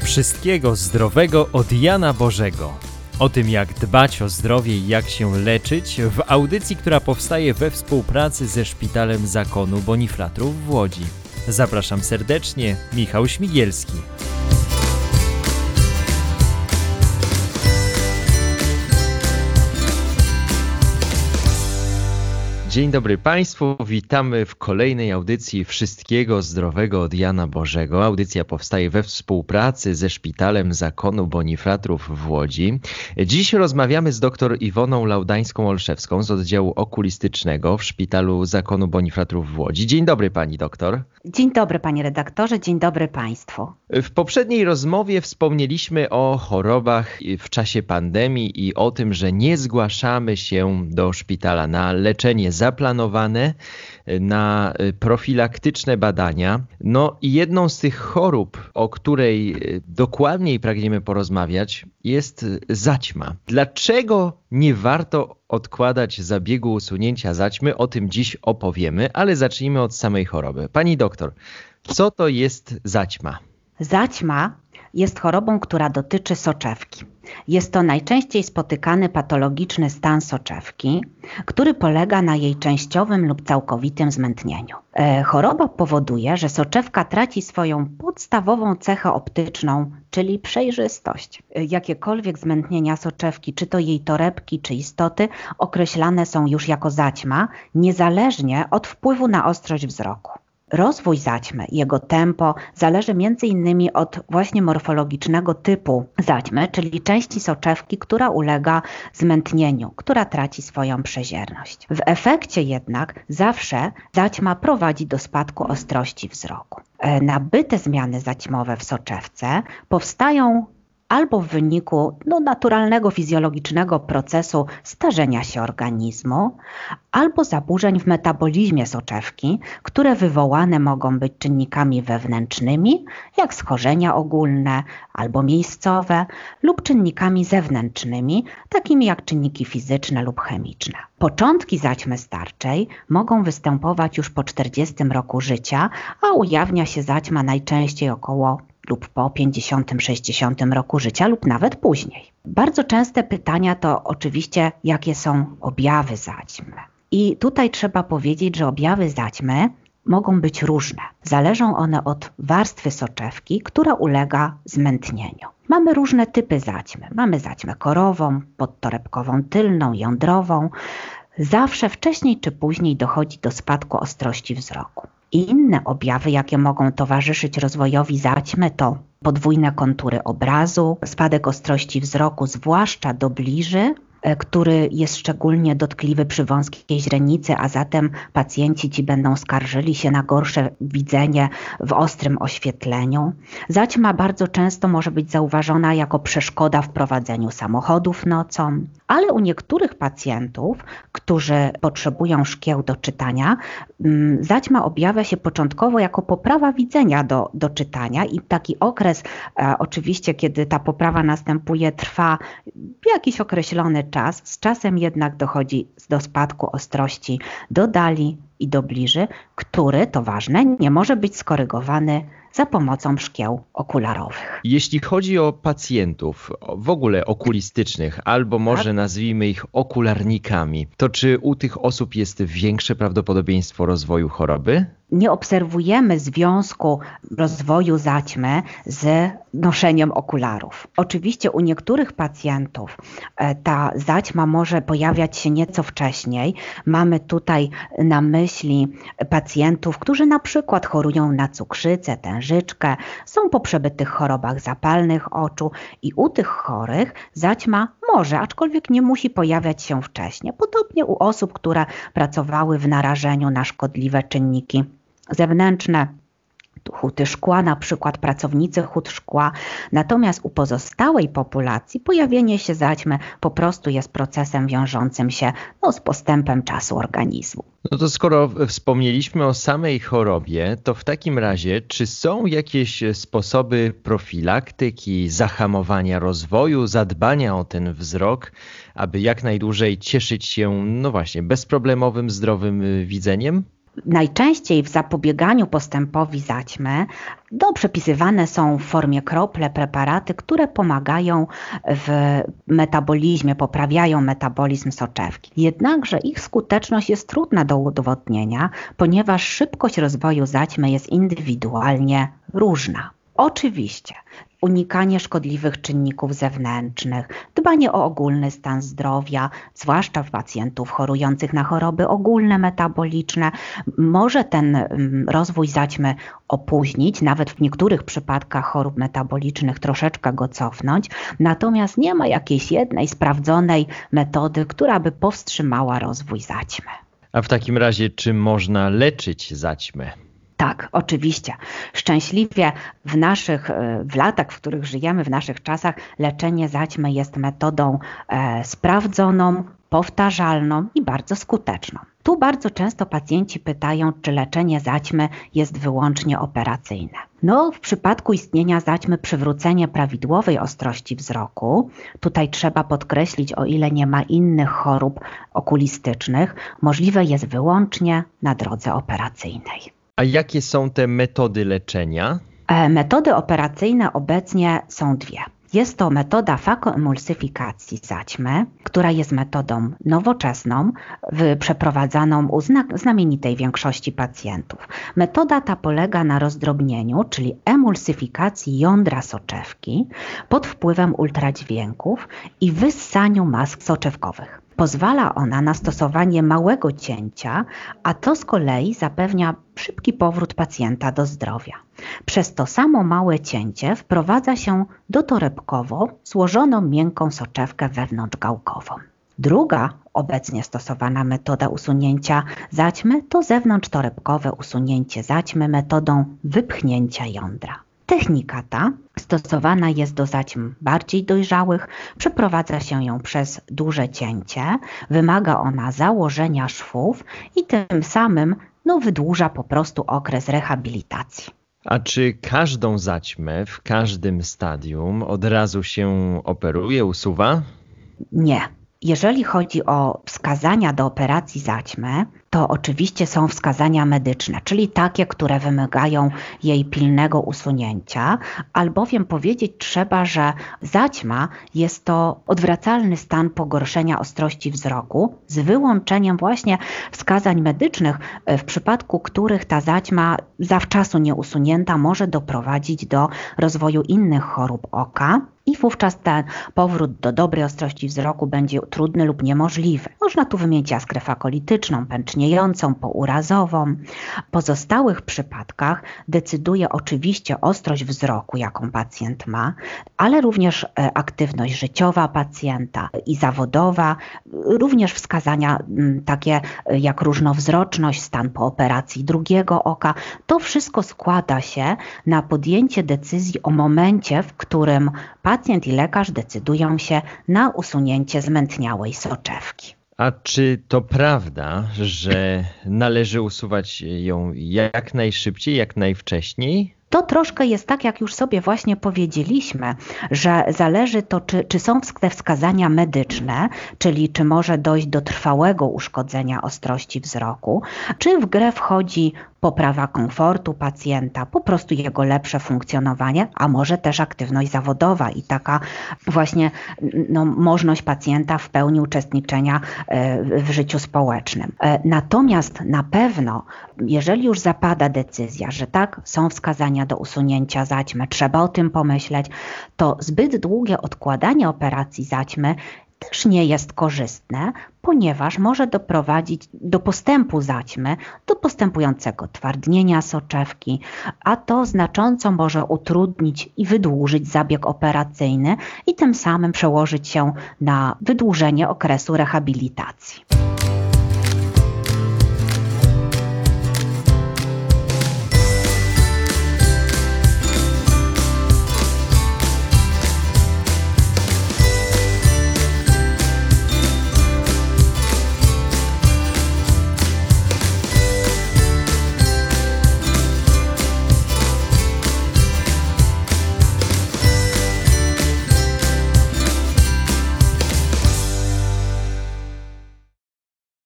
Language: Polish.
Wszystkiego zdrowego od Jana Bożego. O tym, jak dbać o zdrowie i jak się leczyć, w audycji, która powstaje we współpracy ze Szpitalem Zakonu Bonifratrów w Łodzi. Zapraszam serdecznie, Michał Śmigielski. Dzień dobry Państwu, witamy w kolejnej audycji Wszystkiego zdrowego od Jana Bożego. Audycja powstaje we współpracy ze Szpitalem Zakonu Bonifratrów w Łodzi. Dziś rozmawiamy z dr Iwoną Laudańską-Olszewską z oddziału okulistycznego w Szpitalu Zakonu Bonifratrów w Łodzi. Dzień dobry Pani doktor. Dzień dobry Panie redaktorze, dzień dobry Państwu. W poprzedniej rozmowie wspomnieliśmy o chorobach w czasie pandemii i o tym, że nie zgłaszamy się do szpitala na leczenie zaplanowane, na profilaktyczne badania. No i jedną z tych chorób, o której dokładniej pragniemy porozmawiać, jest zaćma. Dlaczego nie warto odkładać zabiegu usunięcia zaćmy? O tym dziś opowiemy, ale zacznijmy od samej choroby. Pani doktor, co to jest zaćma? Zaćma jest chorobą, która dotyczy soczewki. Jest to najczęściej spotykany patologiczny stan soczewki, który polega na jej częściowym lub całkowitym zmętnieniu. Choroba powoduje, że soczewka traci swoją podstawową cechę optyczną, czyli przejrzystość. Jakiekolwiek zmętnienia soczewki, czy to jej torebki, czy istoty, określane są już jako zaćma, niezależnie od wpływu na ostrość wzroku. Rozwój zaćmy, jego tempo zależy m.in. od właśnie morfologicznego typu zaćmy, czyli części soczewki, która ulega zmętnieniu, która traci swoją przezierność. W efekcie jednak zawsze zaćma prowadzi do spadku ostrości wzroku. Nabyte zmiany zaćmowe w soczewce powstają albo w wyniku naturalnego, fizjologicznego procesu starzenia się organizmu, albo zaburzeń w metabolizmie soczewki, które wywołane mogą być czynnikami wewnętrznymi, jak schorzenia ogólne albo miejscowe, lub czynnikami zewnętrznymi, takimi jak czynniki fizyczne lub chemiczne. Początki zaćmy starczej mogą występować już po 40 roku życia, a ujawnia się zaćma najczęściej około lub po 50-60 roku życia lub nawet później. Bardzo częste pytania to oczywiście, jakie są objawy zaćmy. I tutaj trzeba powiedzieć, że objawy zaćmy mogą być różne. Zależą one od warstwy soczewki, która ulega zmętnieniu. Mamy różne typy zaćmy. Mamy zaćmę korową, podtorebkową tylną, jądrową. Zawsze wcześniej czy później dochodzi do spadku ostrości wzroku. I inne objawy, jakie mogą towarzyszyć rozwojowi zaćmy, to podwójne kontury obrazu, spadek ostrości wzroku, zwłaszcza do bliży, który jest szczególnie dotkliwy przy wąskiej źrenicy, a zatem pacjenci ci będą skarżyli się na gorsze widzenie w ostrym oświetleniu. Zaćma bardzo często może być zauważona jako przeszkoda w prowadzeniu samochodów nocą, ale u niektórych pacjentów, którzy potrzebują szkieł do czytania, zaćma objawia się początkowo jako poprawa widzenia do czytania i taki okres, oczywiście kiedy ta poprawa następuje, trwa jakiś określony czas. Z czasem jednak dochodzi do spadku ostrości do dali i do bliży, który, to ważne, nie może być skorygowany za pomocą szkieł okularowych. Jeśli chodzi o pacjentów w ogóle okulistycznych, albo może nazwijmy ich okularnikami, to czy u tych osób jest większe prawdopodobieństwo rozwoju choroby? Nie obserwujemy związku rozwoju zaćmy z noszeniem okularów. Oczywiście u niektórych pacjentów ta zaćma może pojawiać się nieco wcześniej. Mamy tutaj na myśli pacjentów, którzy na przykład chorują na cukrzycę, tężyczkę, są po przebytych chorobach zapalnych oczu i u tych chorych zaćma może, aczkolwiek nie musi pojawiać się wcześniej. Podobnie u osób, które pracowały w narażeniu na szkodliwe czynniki zewnętrzne, huty szkła, na przykład pracownicy hut szkła. Natomiast u pozostałej populacji pojawienie się zaćmy po prostu jest procesem wiążącym się z postępem czasu organizmu. No to skoro wspomnieliśmy o samej chorobie, to w takim razie czy są jakieś sposoby profilaktyki, zahamowania rozwoju, zadbania o ten wzrok, aby jak najdłużej cieszyć się, no właśnie, bezproblemowym, zdrowym widzeniem? Najczęściej w zapobieganiu postępowi zaćmy przepisywane są w formie krople preparaty, które pomagają w metabolizmie, poprawiają metabolizm soczewki. Jednakże ich skuteczność jest trudna do udowodnienia, ponieważ szybkość rozwoju zaćmy jest indywidualnie różna. Oczywiście unikanie szkodliwych czynników zewnętrznych, dbanie o ogólny stan zdrowia, zwłaszcza w pacjentów chorujących na choroby ogólne metaboliczne, może ten rozwój zaćmy opóźnić, nawet w niektórych przypadkach chorób metabolicznych troszeczkę go cofnąć, natomiast nie ma jakiejś jednej sprawdzonej metody, która by powstrzymała rozwój zaćmy. A w takim razie, czy można leczyć zaćmę? Tak, oczywiście. Szczęśliwie w latach, w których żyjemy, w naszych czasach, leczenie zaćmy jest metodą sprawdzoną, powtarzalną i bardzo skuteczną. Tu bardzo często pacjenci pytają, czy leczenie zaćmy jest wyłącznie operacyjne. W przypadku istnienia zaćmy przywrócenie prawidłowej ostrości wzroku, tutaj trzeba podkreślić, o ile nie ma innych chorób okulistycznych, możliwe jest wyłącznie na drodze operacyjnej. A jakie są te metody leczenia? Metody operacyjne obecnie są dwie. Jest to metoda fakoemulsyfikacji zaćmy, która jest metodą nowoczesną, przeprowadzaną u znamienitej większości pacjentów. Metoda ta polega na rozdrobnieniu, czyli emulsyfikacji jądra soczewki pod wpływem ultradźwięków i wyssaniu mask soczewkowych. Pozwala ona na stosowanie małego cięcia, a to z kolei zapewnia szybki powrót pacjenta do zdrowia. Przez to samo małe cięcie wprowadza się dotorebkowo złożoną miękką soczewkę wewnątrzgałkową. Druga obecnie stosowana metoda usunięcia zaćmy to zewnątrztorebkowe usunięcie zaćmy metodą wypchnięcia jądra. Technika ta stosowana jest do zaćm bardziej dojrzałych, przeprowadza się ją przez duże cięcie, wymaga ona założenia szwów i tym samym wydłuża po prostu okres rehabilitacji. A czy każdą zaćmę w każdym stadium od razu się operuje, usuwa? Nie. Jeżeli chodzi o wskazania do operacji zaćmy, to oczywiście są wskazania medyczne, czyli takie, które wymagają jej pilnego usunięcia, albowiem powiedzieć trzeba, że zaćma jest to odwracalny stan pogorszenia ostrości wzroku z wyłączeniem właśnie wskazań medycznych, w przypadku których ta zaćma zawczasu nieusunięta może doprowadzić do rozwoju innych chorób oka. I wówczas ten powrót do dobrej ostrości wzroku będzie trudny lub niemożliwy. Można tu wymienić jaskrę fakolityczną, pęczniejącą, pourazową. W pozostałych przypadkach decyduje oczywiście ostrość wzroku, jaką pacjent ma, ale również aktywność życiowa pacjenta i zawodowa, również wskazania takie jak różnowzroczność, stan po operacji drugiego oka. To wszystko składa się na podjęcie decyzji o momencie, w którym pacjent i lekarz decydują się na usunięcie zmętniałej soczewki. A czy to prawda, że należy usuwać ją jak najszybciej, jak najwcześniej? To troszkę jest tak, jak już sobie właśnie powiedzieliśmy, że zależy to, czy są te wskazania medyczne, czyli czy może dojść do trwałego uszkodzenia ostrości wzroku, czy w grę wchodzi poprawa komfortu pacjenta, po prostu jego lepsze funkcjonowanie, a może też aktywność zawodowa i taka właśnie możliwość pacjenta w pełni uczestniczenia w życiu społecznym. Natomiast na pewno, jeżeli już zapada decyzja, że tak, są wskazania do usunięcia zaćmy, trzeba o tym pomyśleć, to zbyt długie odkładanie operacji zaćmy też nie jest korzystne, ponieważ może doprowadzić do postępu zaćmy, do postępującego twardnienia soczewki, a to znacząco może utrudnić i wydłużyć zabieg operacyjny i tym samym przełożyć się na wydłużenie okresu rehabilitacji.